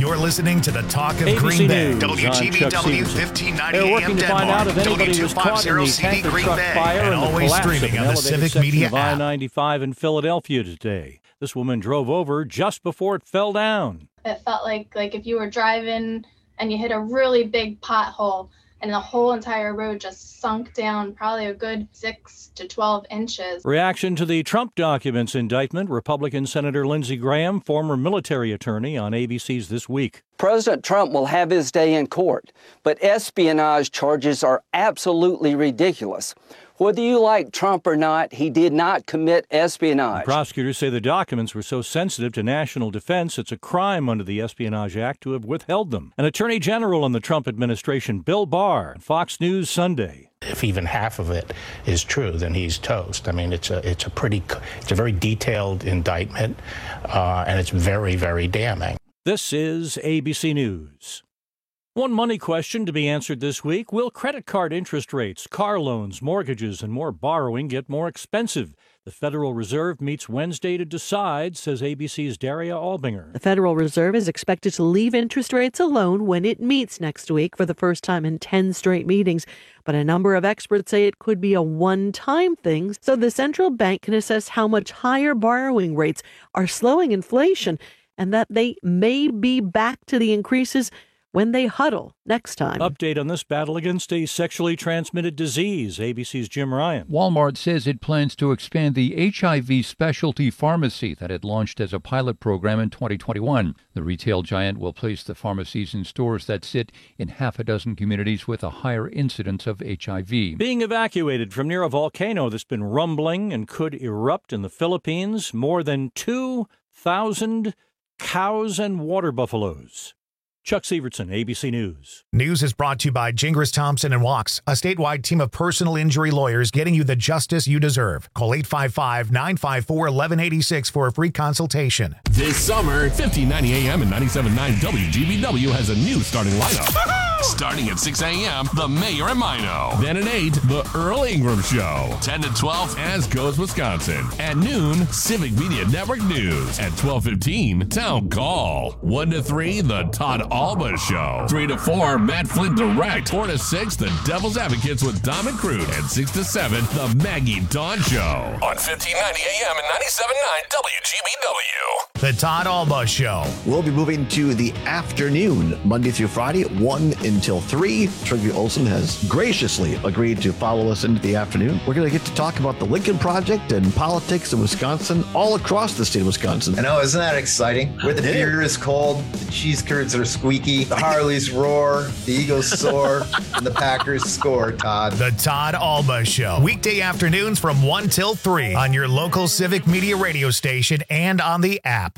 You're listening to the Talk of ABC Green Bay. News, WGBW 1590 They're AM working to find out if Denmark, anybody was caught in the W250 tanker Green truck Bay, fire and and the always collapse of streaming an on the elevated Civic section Media of app. I-95 in Philadelphia today. This woman drove over just before it fell down. It felt like if you were driving and you hit a really big pothole and the whole entire road just sunk down probably a good 6 to 12 inches. Reaction to the Trump documents indictment, Republican Senator Lindsey Graham, former military attorney, on ABC's This Week. President Trump will have his day in court, but espionage charges are absolutely ridiculous. Whether you like Trump or not, he did not commit espionage. Prosecutors say the documents were so sensitive to national defense, it's a crime under the Espionage Act to have withheld them. An Attorney General in the Trump administration, Bill Barr, Fox News Sunday. If even half of it is true, then he's toast. I mean, it's a very detailed indictment, and it's very, very damning. This is ABC News. One money question to be answered this week: will credit card interest rates, car loans, mortgages, and more borrowing get more expensive? The Federal Reserve meets Wednesday to decide, says ABC's Daria Albinger. The Federal Reserve is expected to leave interest rates alone when it meets next week for the first time in 10 straight meetings. But a number of experts say it could be a one-time thing, so the central bank can assess how much higher borrowing rates are slowing inflation and that they may be back to the increases when they huddle next time. Update on this battle against a sexually transmitted disease. ABC's Jim Ryan. Walmart says it plans to expand the HIV specialty pharmacy that it launched as a pilot program in 2021. The retail giant will place the pharmacies in stores that sit in half a dozen communities with a higher incidence of HIV. Being evacuated from near a volcano that's been rumbling and could erupt in the Philippines, more than 2,000 cows and water buffaloes. Chuck Severson, ABC News. News is brought to you by Gingras Thompson and Walks, a statewide team of personal injury lawyers getting you the justice you deserve. Call 855-954-1186 for a free consultation. This summer, 1590 AM and 97.9 WGBW has a new starting lineup. Starting at 6 a.m., The Mayor and Mino. Then at 8, The Earl Ingram Show. 10 to 12, As Goes Wisconsin. At noon, Civic Media Network News. At 12:15, Town Call. 1 to 3, The Todd Alba Show. 3 to 4, Matt Flint Direct. 4 to 6, The Devil's Advocates with Dom and Crude. And 6 to 7, The Maggie Dawn Show. On 1590 AM and 97.9 WGBW. The Todd Alba Show. We'll be moving to the afternoon, Monday through Friday, 1 until 3. Trygve Olsen has graciously agreed to follow us into the afternoon. We're going to get to talk about the Lincoln Project and politics in Wisconsin, all across the state of Wisconsin. I know, isn't that exciting? Where the beer is cold, the cheese curds are squeaky, the Harleys roar, the Eagles soar, and the Packers score, Todd. The Todd Alba Show. Weekday afternoons from 1 till 3 on your local Civic Media radio station and on the app.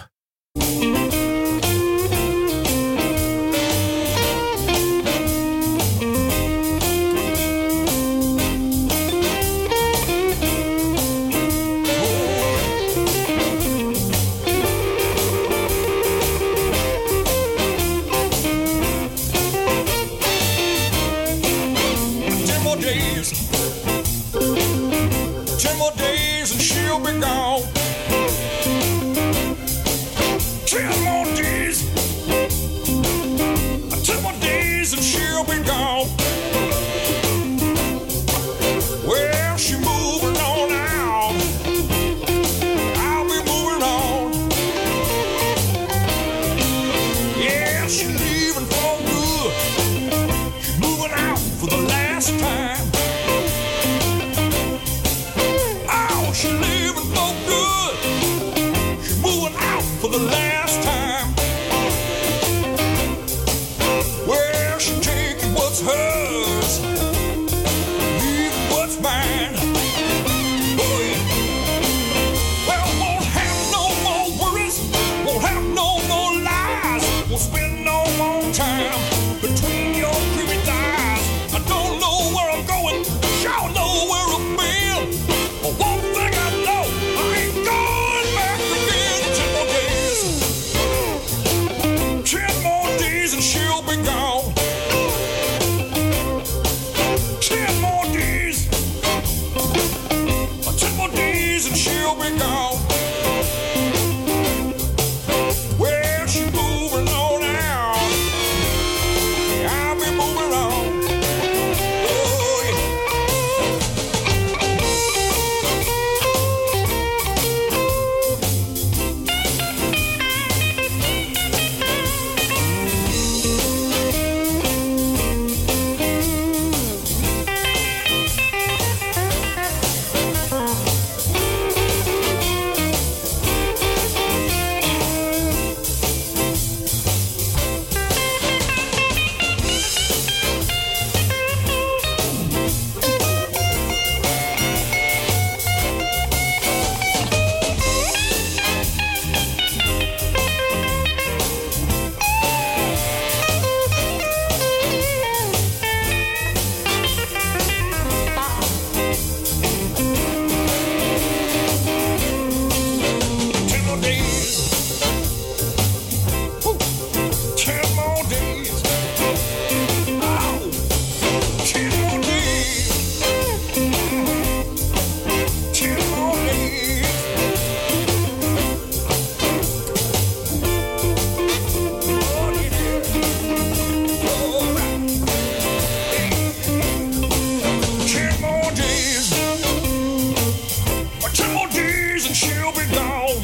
she'll be gone.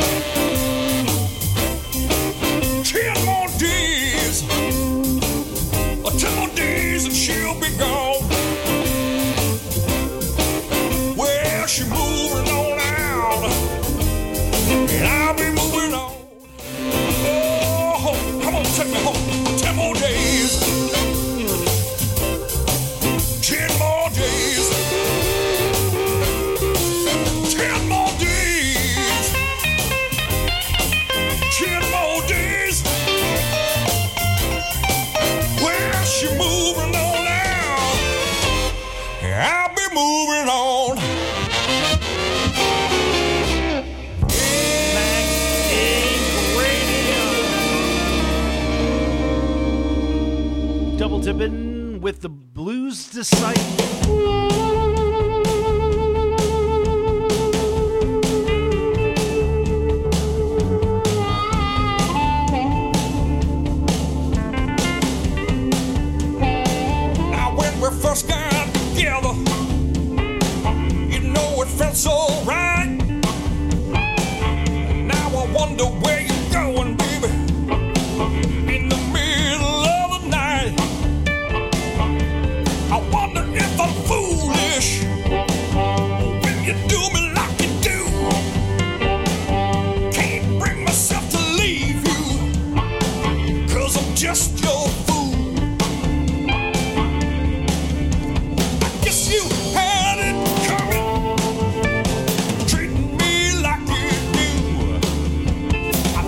10 more days, 10 more days and she'll be gone. Well, she's moving on out, and I'll be moving on. Oh, come on, take me home. 10 more days, 10 more days, 10 more days, 10 more days. Well, she's moving on out, I'll be moving on. Double tipping with the Blues Disciple. Now when we first got together, you know it felt so right. Now I wonder where you're going, baby, in the middle of the night. I wonder if I'm foolish when you do me like you do. Can't bring myself to leave you, 'cause I'm just your fool. I guess you had it coming, treating me like you do. I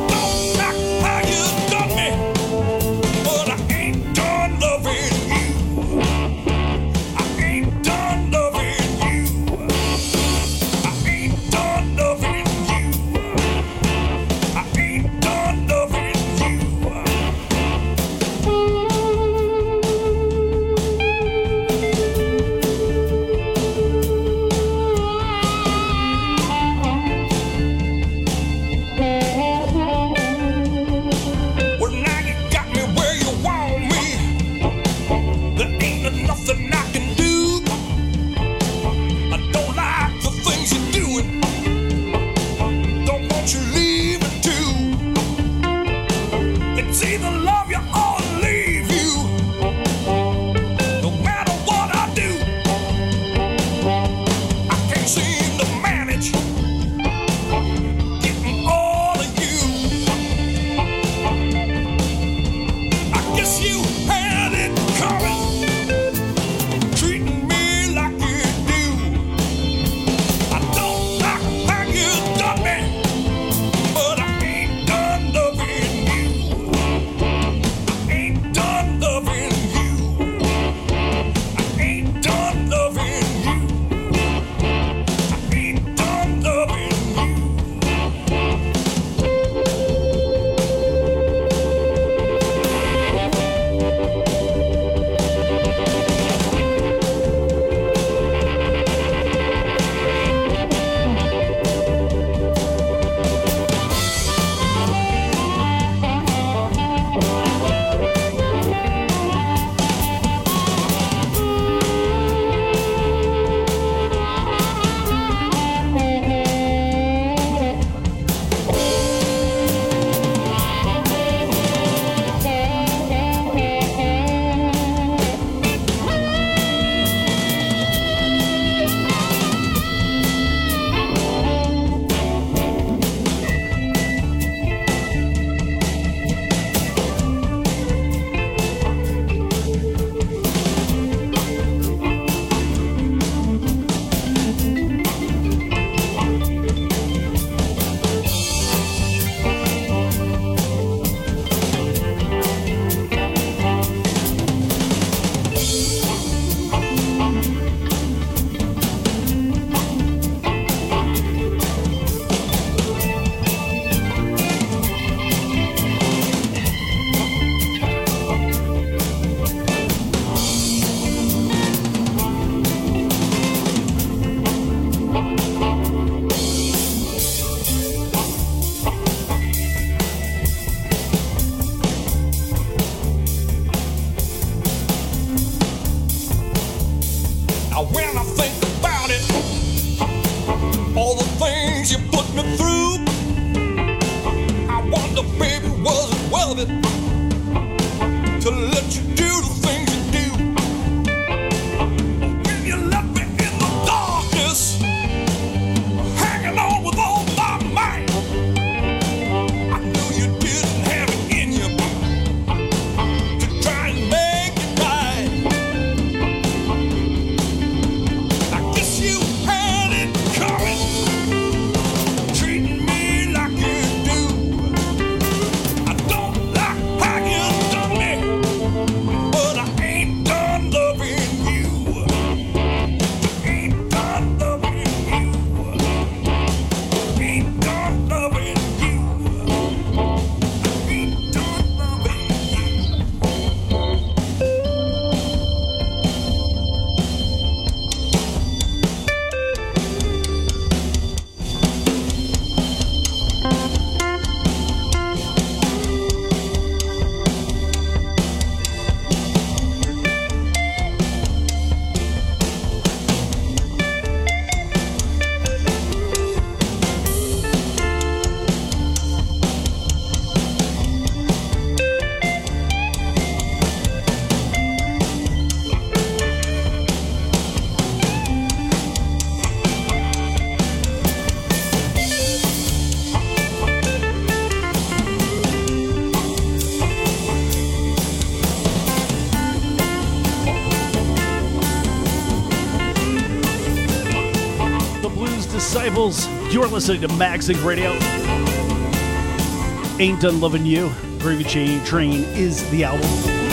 Staples. You're listening to MagZing Radio. Ain't Done Loving You. Gravy Train is the album.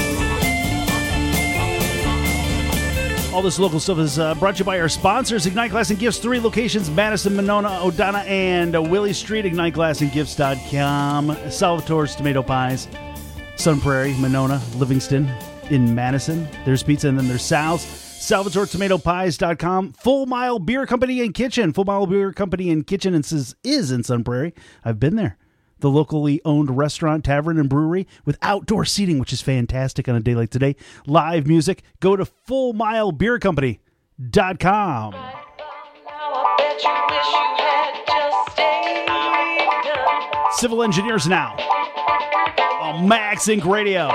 All this local stuff is brought to you by our sponsors, Ignite Glass and Gifts, 3 locations, Madison, Monona, Odonna, and Willie Street, IgniteGlassandGifts.com, Salvatore's Tomato Pies, Sun Prairie, Monona, Livingston, in Madison. There's pizza, and then there's Sal's, SalvatoreTomatoPies.com, Full Mile Beer Company and Kitchen. Full Mile Beer Company and Kitchen is in Sun Prairie. I've been there. The locally owned restaurant, tavern, and brewery with outdoor seating, which is fantastic on a day like today. Live music. Go to FullMileBeerCompany.com. Civil Engineers Now on MagZing Radio.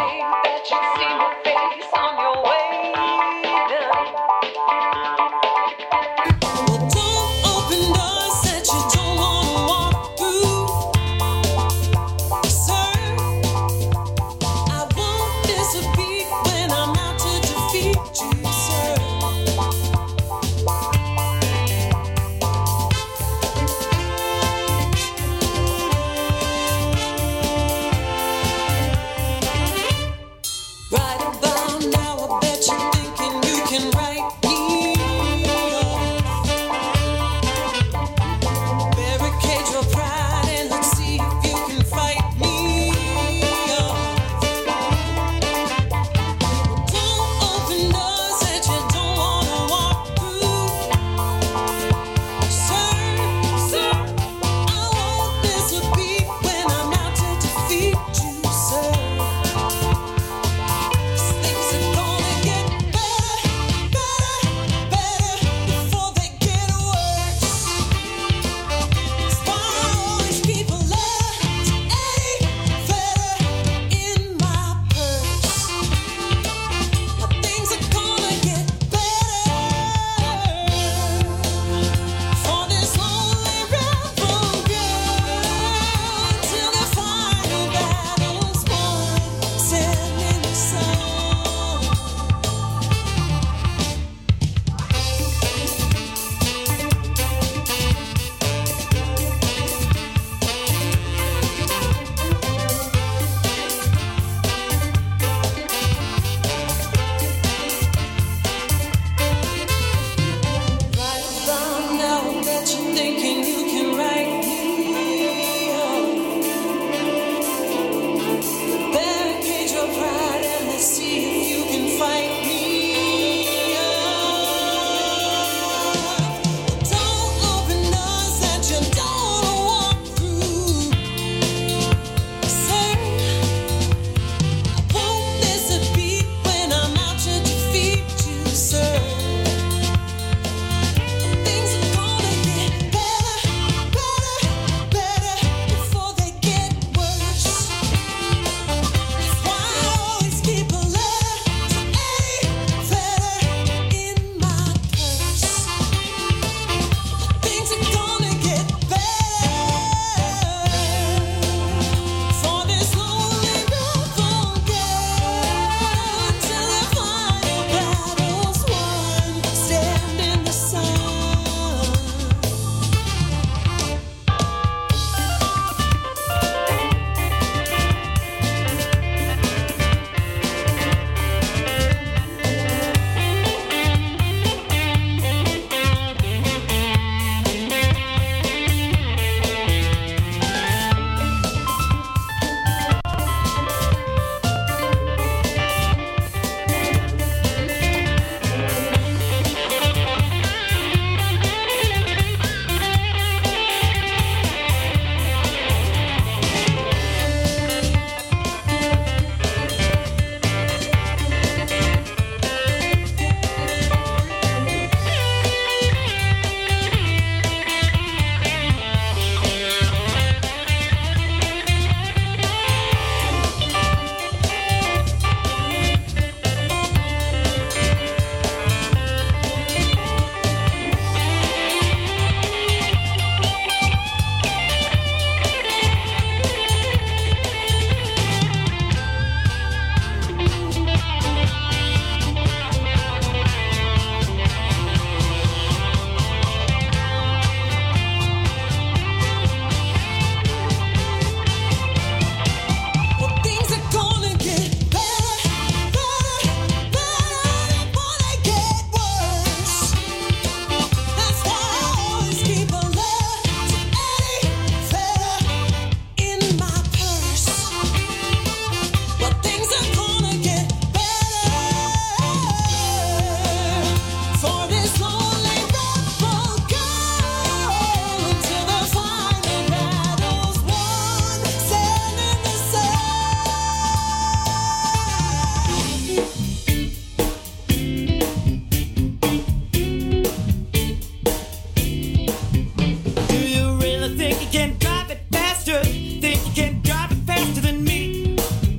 faster? Think you can drive it faster than me?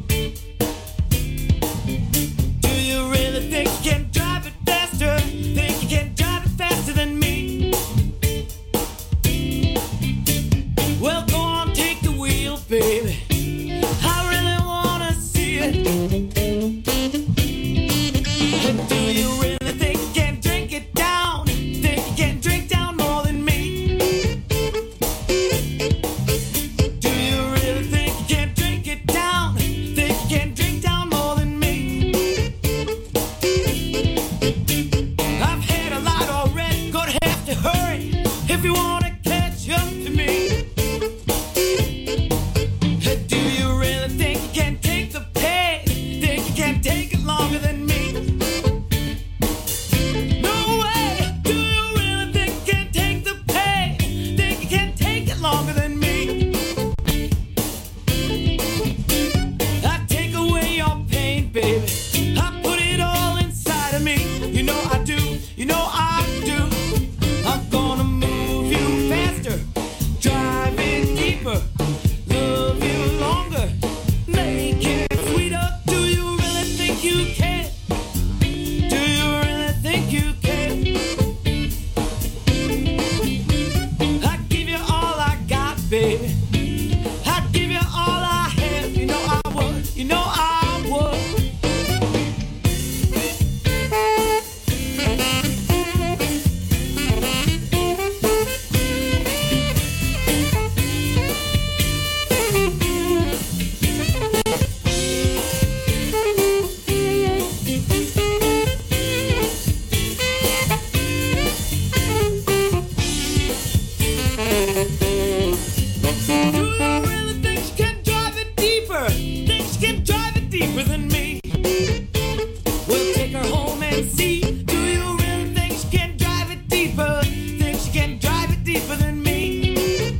Do you really think you can drive it faster? Think you can drive it faster than me? Well, go on, take the wheel, baby. I really wanna see it. Do you really think you can drink it down? Think you can drink down more than me? Do you really think you can drink it down? Think you can drink down more than me? I've had a lot already, gonna have to hurry if you wanna catch up to me. Do you really think you can take the pain? Think you can take it longer than me? No way! Do you really think you can take the pain? Think you can take it longer than me? I take away your pain, baby. I put it all inside of me. You know I do. You know I do. I'm gonna move you faster, drive it deeper, love you longer, make it sweeter. Do you really think you can? Do you really think you can? I give you all I got, baby. I give you all I have. You know I would. You know I would. Do you really think you can drive it deeper? Think you can drive it deeper than me? We'll take her home and see. Do you really think you can drive it deeper? Think you can drive it deeper than me?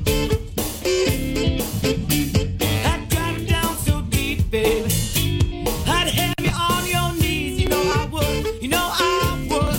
I'd drive it down so deep, baby. I'd have you on your knees. You know I would. You know I would.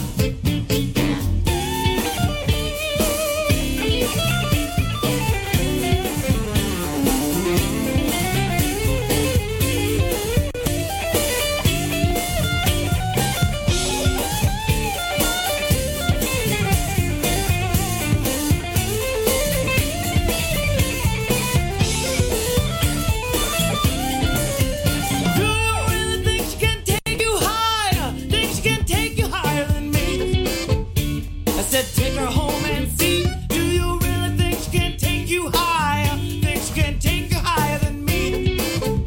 Do you really think she can take you higher? Think she can take you higher than me? I said take her home and see. Do you really think she can take you higher? Think she can take you higher than me?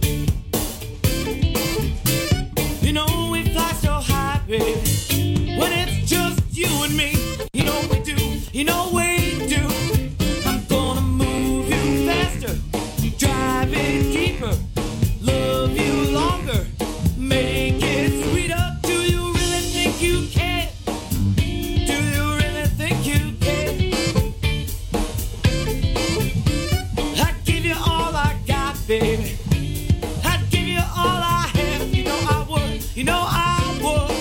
You know we fly so high, baby, when it's just you and me. You know we do. You know we do. I'm gonna move you faster, drive it deeper, love you longer, make it sweeter. Do you really think you can? Do you really think you can? I give you all I got, baby. I give you all I have. You know I would. You know I would.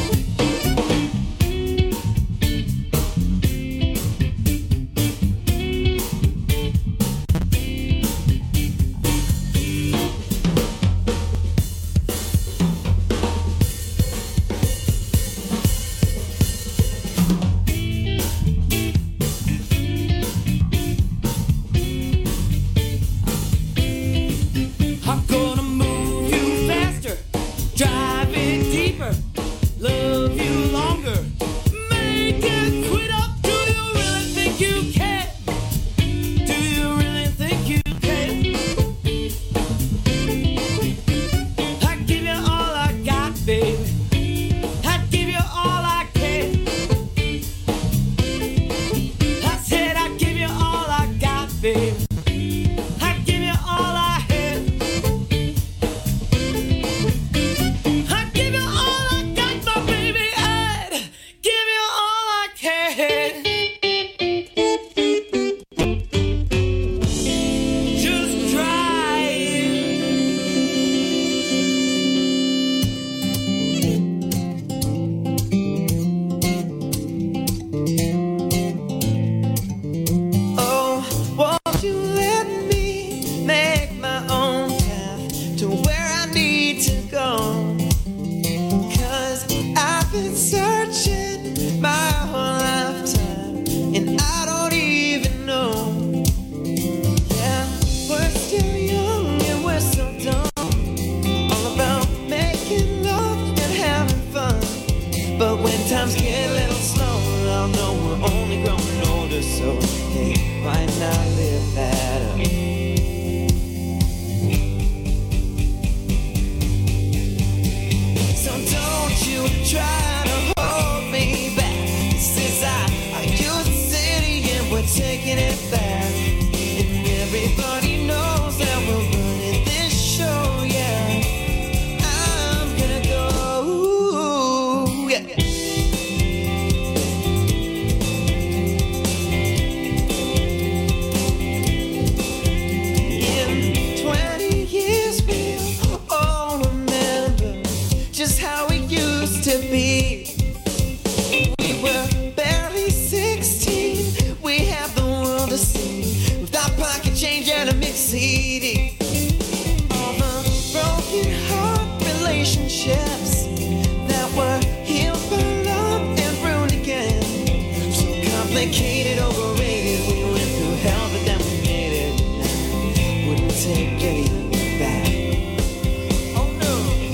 CD. All the broken heart relationships that were healed by love and ruined again. So complicated, overrated. We went through hell, but then we made it. Wouldn't take anything back. Oh no.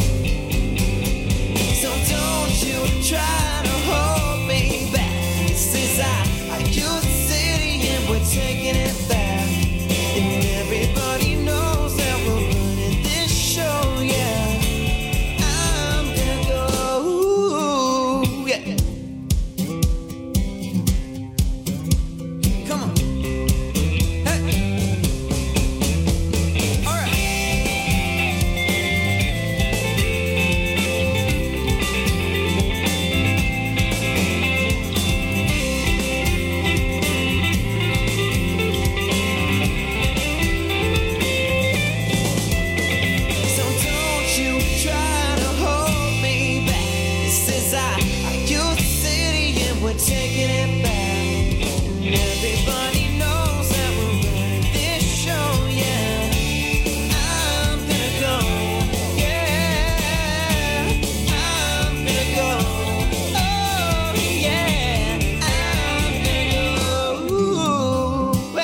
So don't you try to hold me back. This is our youth city and we're taking it back. And everybody knows that we're running this show, yeah. I'm gonna go, yeah. Come on. Hey. All right. So don't you try to hold me back. This is our youth city and we're taking it back. And everybody knows that we're running this show, yeah. I'm gonna go, yeah. I'm gonna go, oh yeah. I'm gonna go.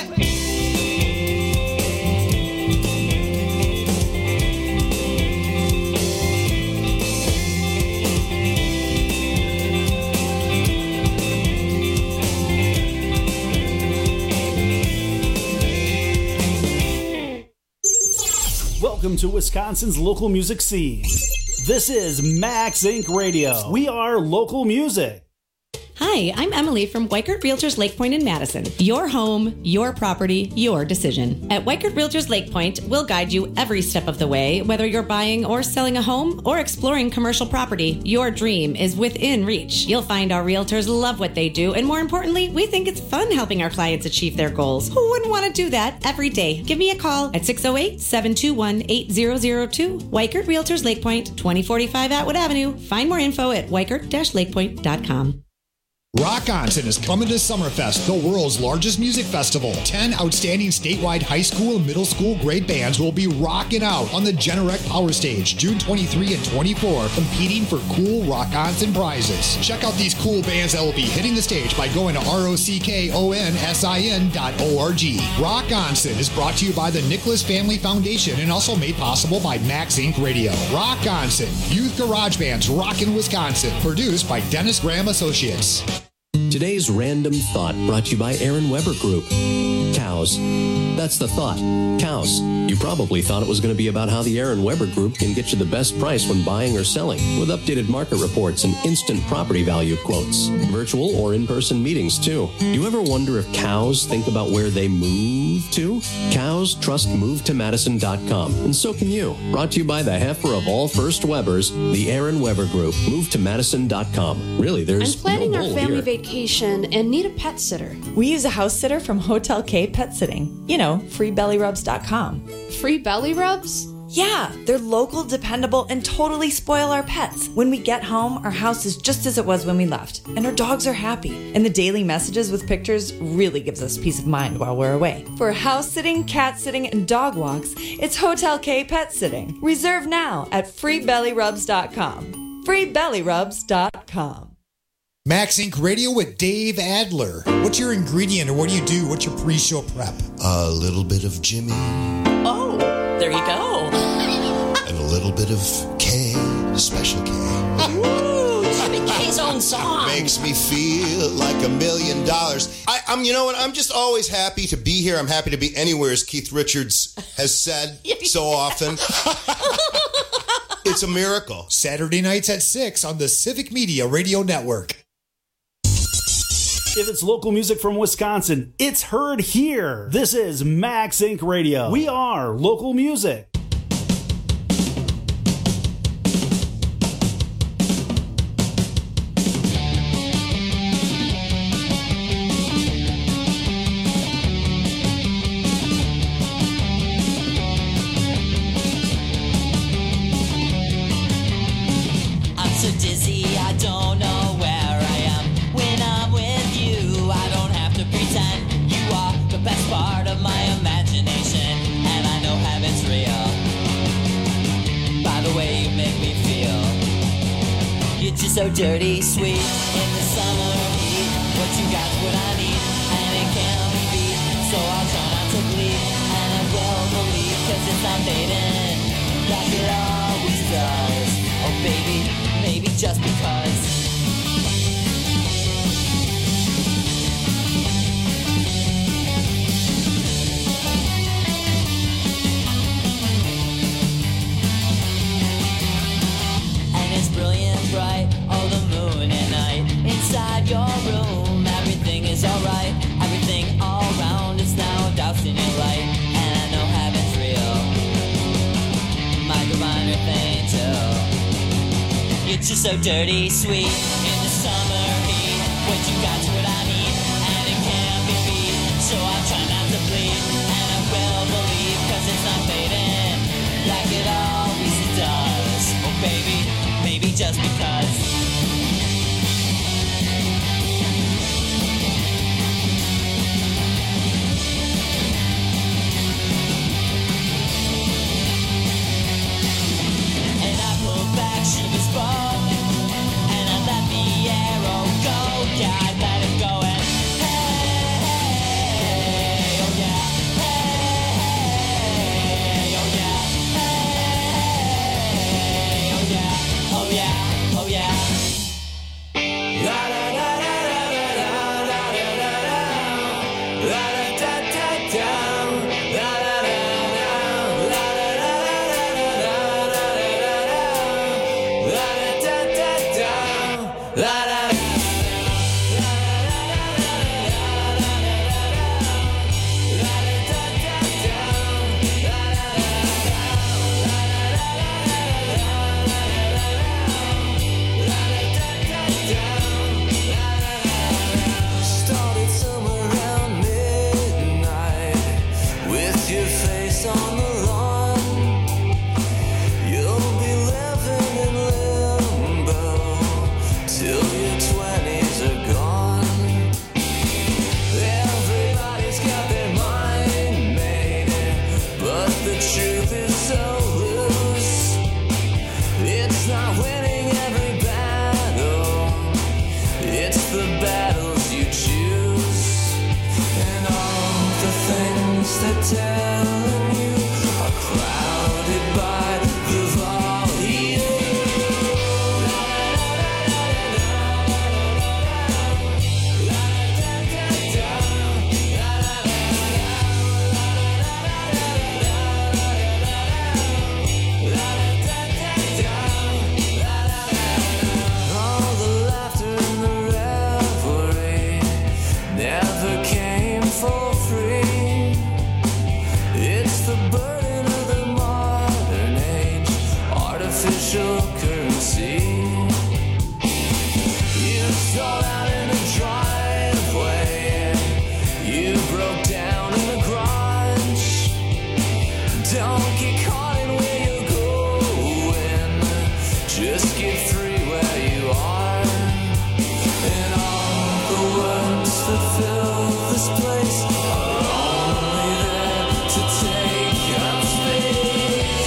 Welcome to Wisconsin's local music scene. This is Max Inc. Radio. We are local music. Hi, I'm Emily from Weichert Realtors Lake Point in Madison. Your home, your property, your decision. At Weichert Realtors Lake Point, we'll guide you every step of the way, whether you're buying or selling a home or exploring commercial property. Your dream is within reach. You'll find our realtors love what they do, and more importantly, we think it's fun helping our clients achieve their goals. Who wouldn't want to do that every day? Give me a call at 608-721-8002. Weichert Realtors Lake Point, 2045 Atwood Avenue. Find more info at weichert-lakepoint.com. Rock Onsen is coming to Summerfest, the world's largest music festival. 10 outstanding statewide high school and middle school grade bands will be rocking out on the Generac Power Stage June 23 and 24, competing for cool Rock Onsen prizes. Check out these cool bands that will be hitting the stage by going to ROCKONSIN.org. Rock Onsen is brought to you by the Nicholas Family Foundation and also made possible by Max Inc. Radio. Rock Onsen, youth garage bands rockin' Wisconsin, produced by Dennis Graham Associates. Today's Random Thought brought to you by Aaron Weber Group. Cows. That's the thought. Cows. You probably thought it was going to be about how the Aaron Weber Group can get you the best price when buying or selling, with updated market reports and instant property value quotes. Virtual or in-person meetings, too. Do you ever wonder if cows think about where they move to? Cows trust MoveToMadison.com, and so can you. Brought to you by the heifer of all first Webers, the Aaron Weber Group. MoveToMadison.com. Really, there's I'm planning no our bull family here. vacation and need a pet sitter. We use a house sitter from Hotel K Pet Sitting. You know, freebellyrubs.com. Free belly rubs? Yeah, they're local, dependable, and totally spoil our pets. When we get home, our house is just as it was when we left, and our dogs are happy. And the daily messages with pictures really gives us peace of mind while we're away. For house sitting, cat sitting, and dog walks, it's Hotel K Pet Sitting. Reserve now at freebellyrubs.com. freebellyrubs.com. Max Inc. Radio with Dave Adler. What's your ingredient or what do you do? What's your pre-show prep? A little bit of Jimmy. Oh, there you go. And a little bit of K, Special K. Ooh, Jimmy K's own song. Makes me feel like $1 million. I'm, you know what? I'm just always happy to be here. I'm happy to be anywhere, as Keith Richards has said so often. It's a miracle. Saturday nights at 6 on the Civic Media Radio Network. If it's local music from Wisconsin, it's heard here. This is Max Inc. Radio. We are local music. I'm so dizzy, I don't know where I am. When I'm with you, I don't have to pretend. You are the best part of my imagination. And so dirty sweet in the summer heat. What you got's what I need, and it can't be beat. So I'll try not to bleed, and I will believe, 'cause it's not fading like it always does. Oh baby, maybe just because. Brilliant bright, oh the moon at night. Inside your room, everything is alright. Everything all around is now doused in your light. And I know heaven's real, my diviner thing too. You're just so dirty sweet in the summer heat. What you got's what I need, and it can't be beat. So I'll try not to bleed, and I will believe, 'cause it's not fading like it always does. Oh baby, maybe just because. And I pulled back Shiva's bow, and I let the arrow go. Yeah, I let it go, and hey, oh yeah, hey, oh yeah, hey, oh yeah, oh yeah, oh yeah. La la la la la la la la la la la da da da la la la la la la la da da da la la. Started somewhere around midnight with your face on the lawn. You'll be living in limbo till your 20s are gone. Everybody's got their mind made, but the truth is so loose. It's not winning every battle, it's the battles you choose. And all the things that tell you are crowded by the volume. All the laughter and the revelry never came for free. It's the burden of the modern age, artificial currency. You stole out in a driveway, you broke down in the garage. Don't get caught in where you're going, just get free where you are. And all the words that fill this place are only there to take up space.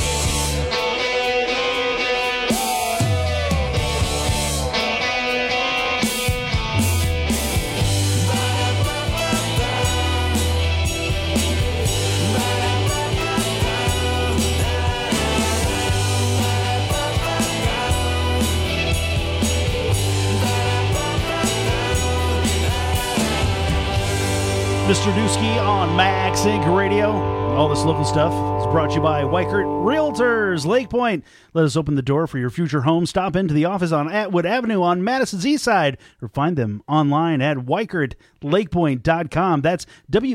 Mr. Dusky on Max Inc. Radio. All this local stuff is brought to you by Weichert Realtors, Lake Point. Let us open the door for your future home. Stop into the office on Atwood Avenue on Madison's East Side, or find them online at WeichertLakePoint.com. That's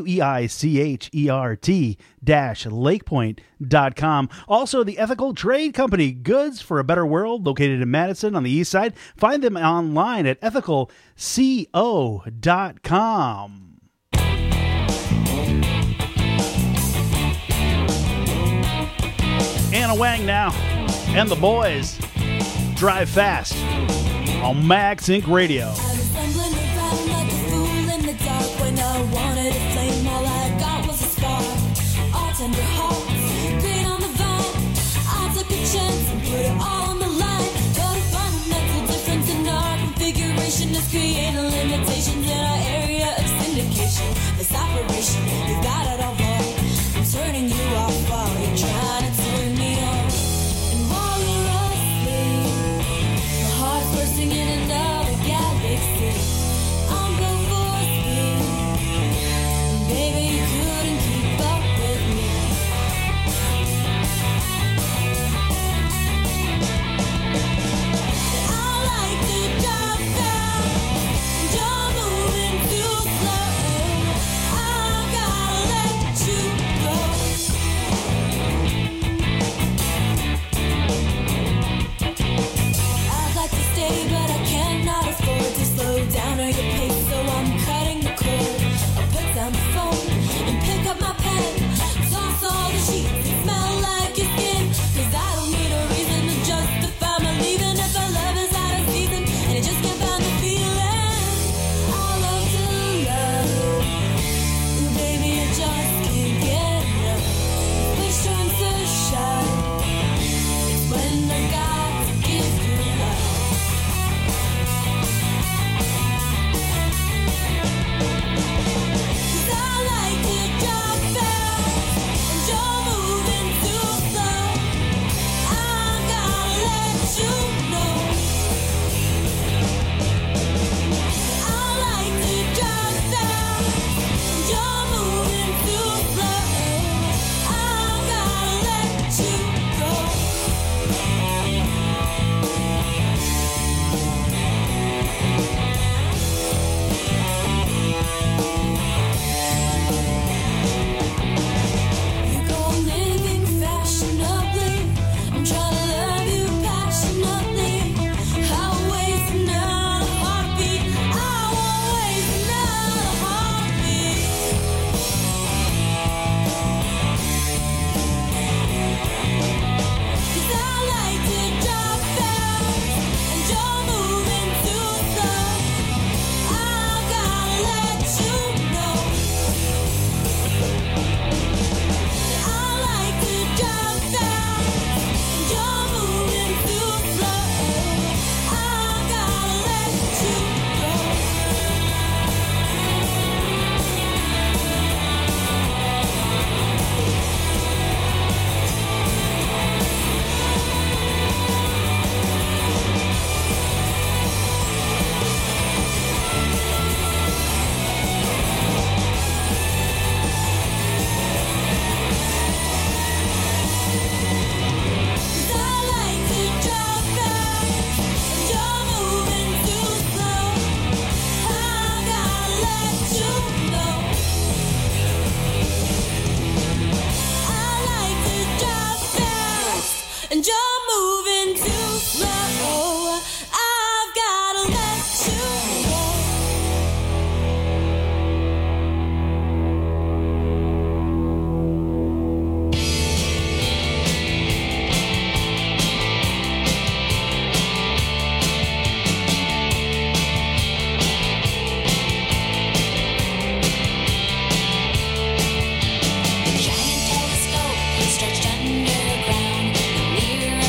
WEICHERT-LakePoint.com. Also, the Ethical Trade Company, goods for a better world, located in Madison on the East Side. Find them online at ethicalco.com. Anna Wang now, and the boys drive fast on Max Inc. Radio. Chance and put it all on the line. Got a fundamental difference in creating limitations in our area of syndication. This operation, we've got it all wrong. I'm turning you off while you're trying to turn me on. And while you're asleep, my heart's bursting in another galaxy. I'm going for speed, and baby, you couldn't keep up with me. I like to drive fast, and you're moving too slow. I gotta let you go. I'd like to stay, but I cannot afford to slow down or your pace, so I'm cutting the cord. I'll put down the phone and pick up my pen. Toss all the sheets that smell like your skin, 'cause I don't need a reason to justify my leaving. If our love is out of season and it just can't find the feeling, I love to love you, baby, I just can't get enough. Which turns to shine, it's when I got to give you love. 'Cause I like to drive fast, and you're moving too slow. I gotta let you know. I like to drive fast, and you're moving too slow. I gotta let you go. You go living fashionably. I'm trying to love you passionately. I won't waste another heartbeat. I won't waste another heartbeat. 'Cause I like to drive fast, and you're moving too slow. I gotta let you know. I like to drive fast, and you're moving too slow. I gotta let you go. I like to drive fast, and you're moving too slow. I gotta let you know. I like to drive fast, and you're moving too slow. I've gotta let you know. Giant telescope stretched underground, near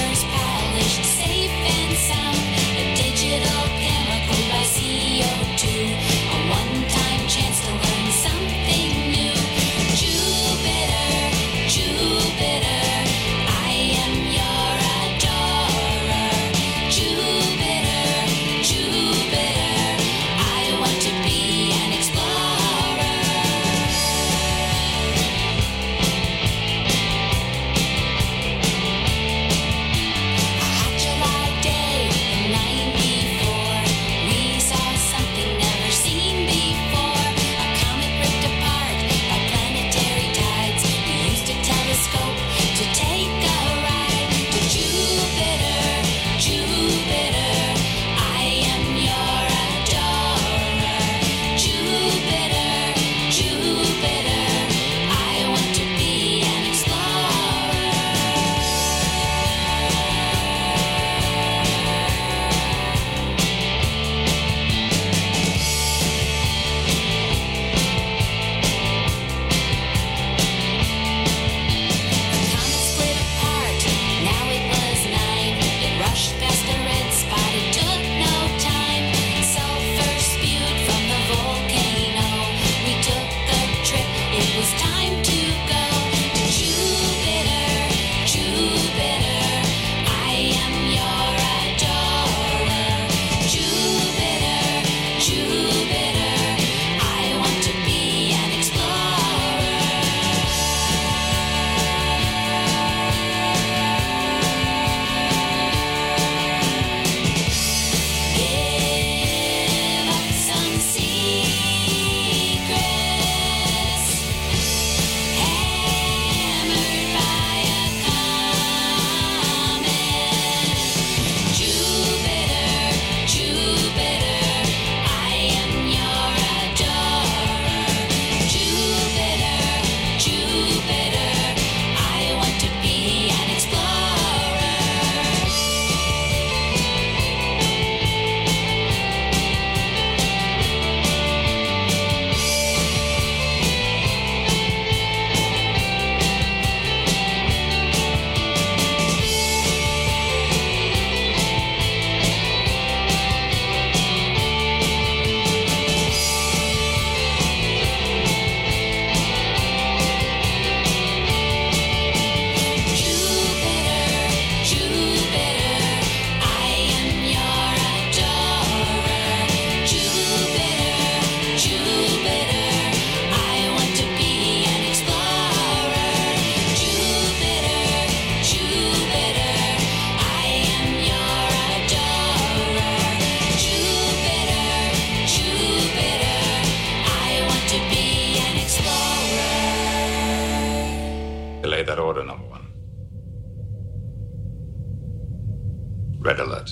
Red Alert.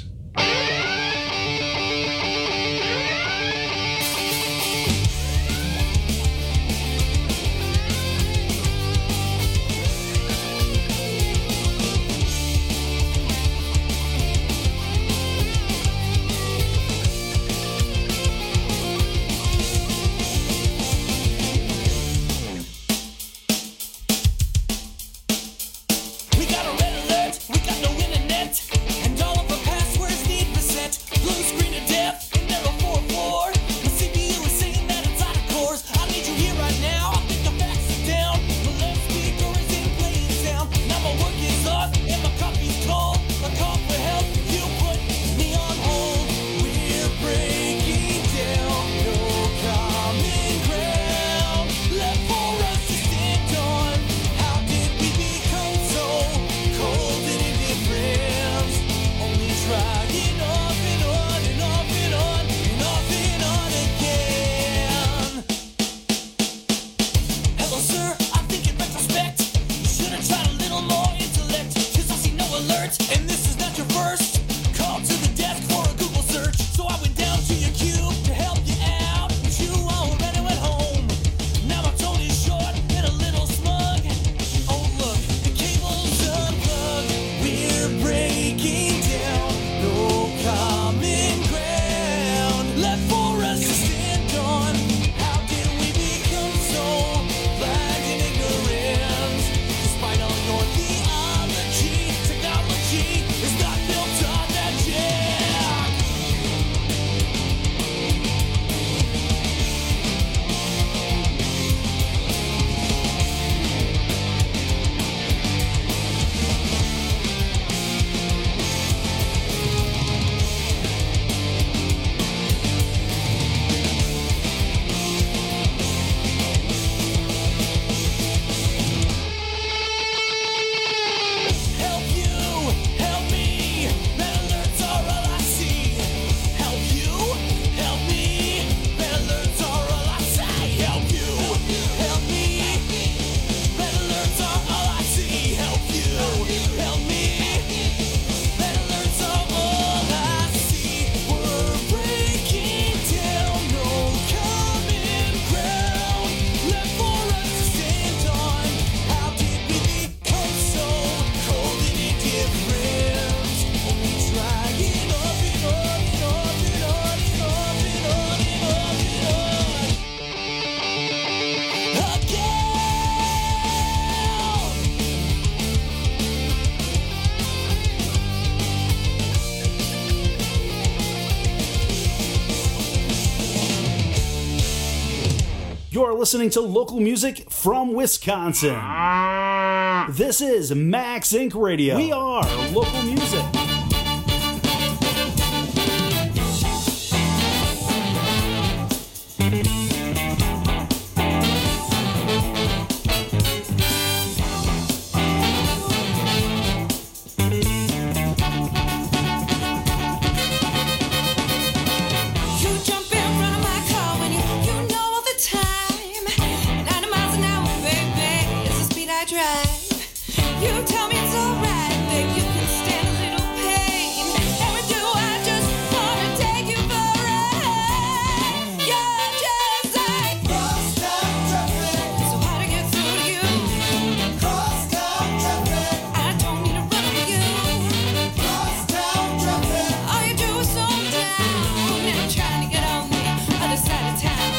We got a red alert, we got no internet, and all of our passwords need reset. Blue screen of death, and error 404. My CPU is saying that it's out of course. I need you here right now, I think the facts are down. My left speaker isn't playing sound. Now my work is off, and my coffee's cold. I call for help, you put me on hold. We're breaking down, no common ground. Left for us to stand on. How did we become so cold and indifferent? Only trying off and on and off and on and off and on again. Hello, sir, I think in retrospect, you should have tried a little more intellect. 'Cause I see no alert, and this is not your first call to the desk for a Google search. So I went down to your cube to help you out, but you already went home. Now my tone is short and a little smug. Oh look, the cable's unplugged. We're breaking down, no common ground. Left for us to stand on. How did we become so blind and ignorant? Despite all your theology, technology is not built on that jack. Help you, help me. Red alerts are all I see. Help you, help me. Red alerts are all I say. Help you, help me. Red alerts are all I see. Help you, help me. Red alerts are all I see. We're breaking down, no common ground. Left for us to stand on. How did we become so cold and indifferent? Only trying off and on and off and on and off and on and off and on. Again. You're listening to local music from Wisconsin. This is Max Inc. Radio. We are local music. You jump in front of my car when you know all the time. 90 miles an hour, baby, is the speed I drive. You tell me it's alright, that you can stand a little pain. And when do I just wanna take you for a ride? You're just like crosstown traffic. So hard to get through to you. Crosstown traffic. I don't need to run over you. Crosstown traffic. All you do is slow down. And I'm trying to get on the other side of town.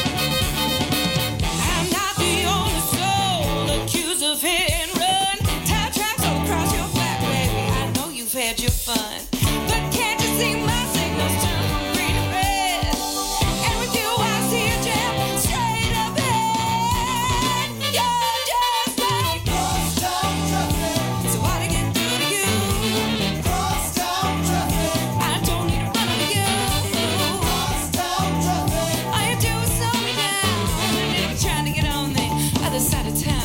I'm not the only soul accused of hit and run. Tire tracks all across your back, baby. I know you've had your fun. But can't you see my signals turn from green to red? And with you I see a jam straight ahead. You're just like crosstown traffic. So hard to get through to you. Crosstown traffic. I don't need to run over you. Crosstown traffic. All you do is slow me down. And I'm trying to get on the other side of town.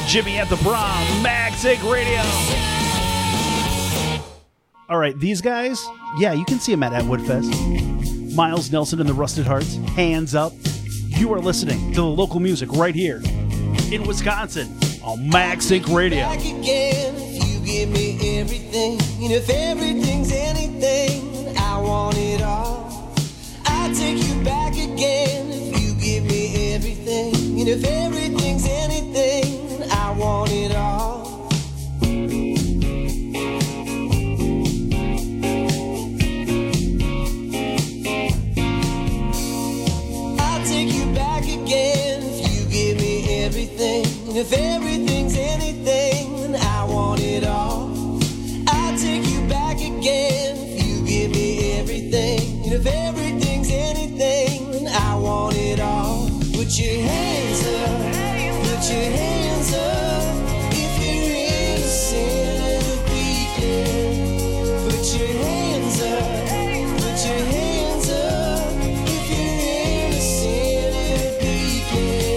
Jimmy at the Prom, Maxic Radio. All right, these guys, yeah, you can see them at Woodfest. Miles Nelson and the Rusted Hearts, Hands Up. You are listening to the local music right here in Wisconsin on Maxic Radio. Back again if you give me everything, and if everything's anything, I want it all. I'll take you back again if you give me everything, and if everything's anything, I want it all. If everything's anything, I want it all. I'll take you back again if you give me everything. And if everything's anything, I want it all. Put your hands up, put your hands up. If you're innocent, it'll be clear. Put your hands up, put your hands up. If you're innocent, it'll be clear.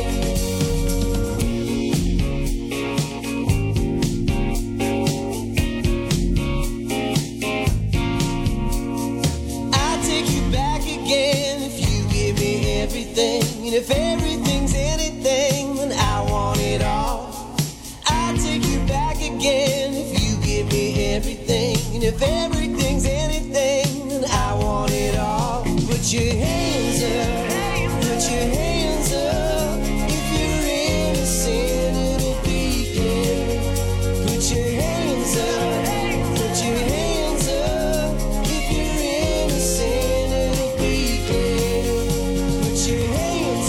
And if everything's anything, then I want it all. I'll take you back again if you give me everything. And if everything's anything, then I want it all. Put your hands up, put your hands up. If you're innocent, it'll be clear. Put your hands up, put your hands up. If you're innocent, it'll be clear. Put your hands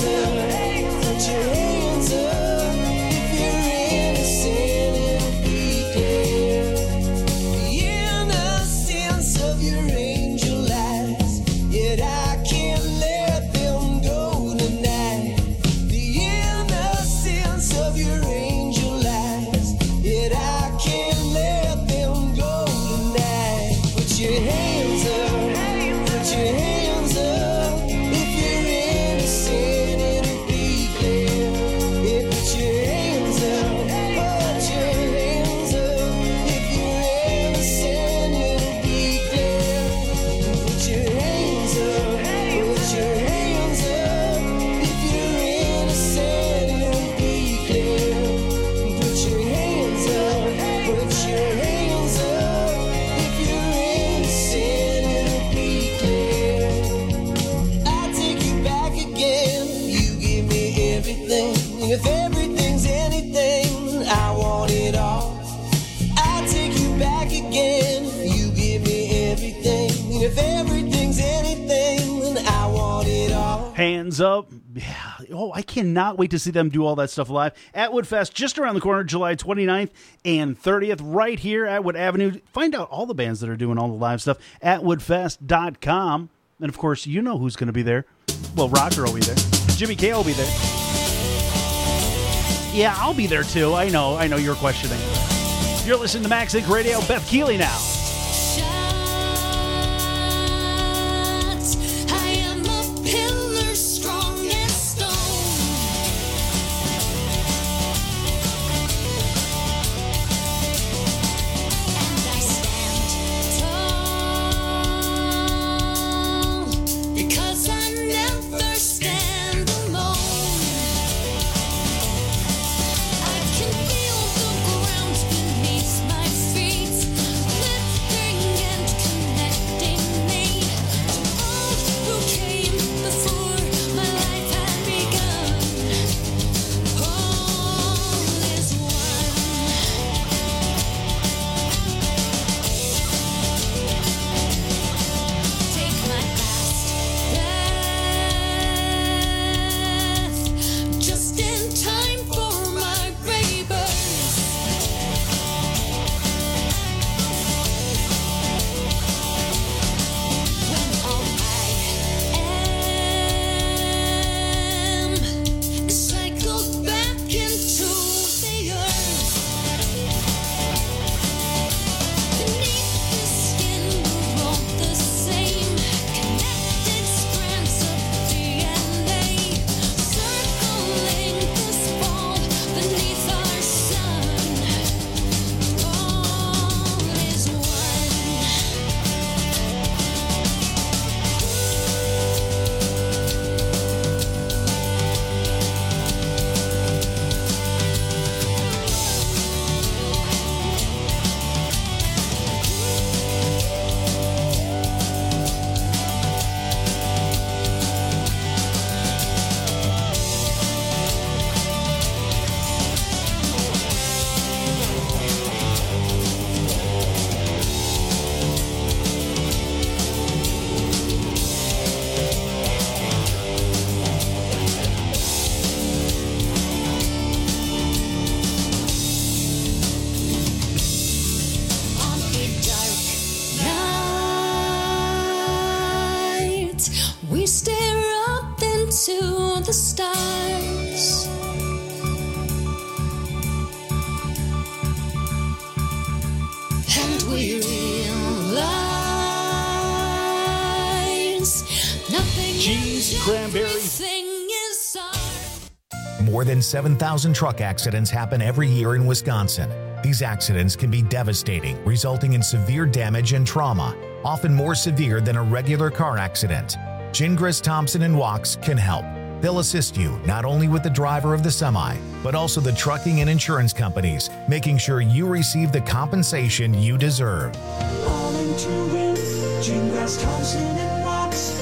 if everything's anything, I want it all. I'll take you back again if you give me everything. And if everything's anything, then I want it all. Hands Up. Yeah. Oh, I cannot wait to see them do all that stuff live. Atwood Fest, just around the corner, July 29th and 30th, right here at Atwood Avenue. Find out all the bands that are doing all the live stuff at woodfest.com. And, of course, you know who's going to be there. Well, Rocker will be there. Jimmy K will be there. Yeah, I'll be there, too. I know you're questioning. You're listening to Max Inc. Radio. Beth Keeley now. I can feel the ground beneath my feet. night, we stare up into the stars. And we realize nothing cheese, cranberry. is More than 7,000 truck accidents happen every year in Wisconsin. These accidents can be devastating, resulting in severe damage and trauma, often more severe than a regular car accident. Gingras, Thompson & Wachs can help. They'll assist you not only with the driver of the semi, but also the trucking and insurance companies, making sure you receive the compensation you deserve. All in to win. Gingras, Thompson & Wachs.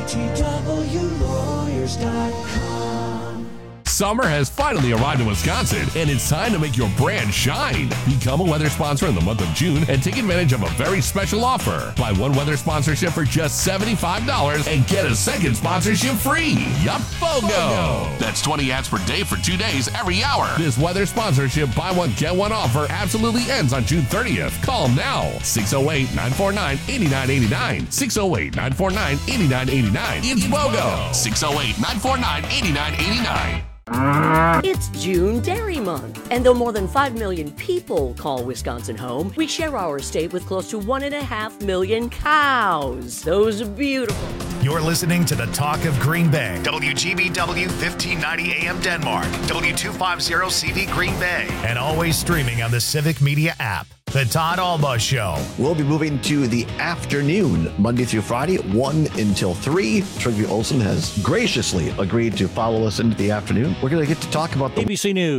GTWlawyers.com. Summer has finally arrived in Wisconsin, and it's time to make your brand shine. Become a weather sponsor in the month of June and take advantage of a very special offer. Buy one weather sponsorship for just $75 and get a second sponsorship free. Yup, BOGO! That's 20 ads per day for 2 days every hour. This weather sponsorship buy one, get one offer absolutely ends on June 30th. Call now. 608-949-8989. 608-949-8989. It's BOGO. 608-949-8989. It's June Dairy Month, and though more than 5 million people call Wisconsin home, we share our state with close to 1.5 million cows. Those are beautiful. You're listening to the Talk of Green Bay, WGBW 1590 AM Denmark, W250CV Green Bay, and always streaming on the Civic Media app. The Todd Alba Show. We'll be moving to the afternoon, Monday through Friday, 1 until 3. Trigby Olson has graciously agreed to follow us into the afternoon. We're going to get to talk about the ABC News.